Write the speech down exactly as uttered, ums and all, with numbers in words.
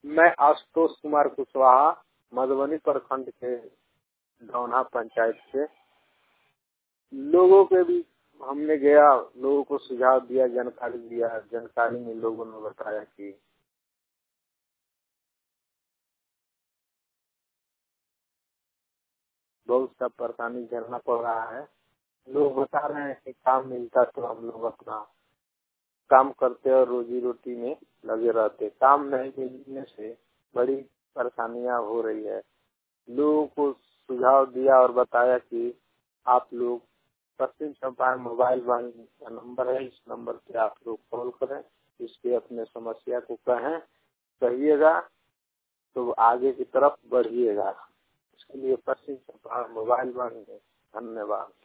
मैं आशुतोष कुमार कुशवाहा मधुबनी प्रखंड के डौना पंचायत से। लोगों के भी हमने गया, लोगों को सुझाव दिया, जानकारी दिया। जानकारी में लोगों ने बताया कि बहुत सा परेशानी झेलना पड़ रहा है। लोग बता रहे हैं कि काम मिलता तो हम लोग अपना काम करते और रोजी रोटी में लगे रहते। काम नहीं मिलने से बड़ी परेशानियां हो रही है। लोगों को सुझाव दिया और बताया कि आप लोग पश्चिम चंपारण मोबाइल बैंक का नंबर है, इस नंबर पे आप लोग कॉल करें, इसके अपने समस्या को कहें, कहिएगा तो आगे की तरफ बढ़िएगा। इसके लिए पश्चिम चंपारण मोबाइल बैंक है। धन्यवाद।